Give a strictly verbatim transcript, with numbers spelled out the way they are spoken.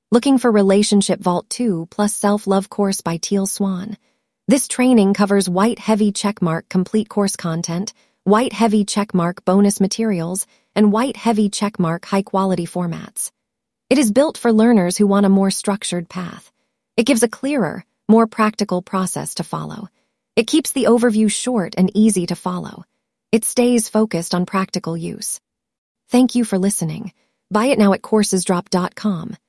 Looking for Relationship Vault two plus Self-Love Course by Teal Swan. This training covers white heavy checkmark complete course content, white heavy checkmark bonus materials, and white heavy checkmark high-quality formats. It is built for learners who want a more structured path. It gives a clearer, more practical process to follow. It keeps the overview short and easy to follow. It stays focused on practical use. Thank you for listening. Buy it now at coursesdrop dot com.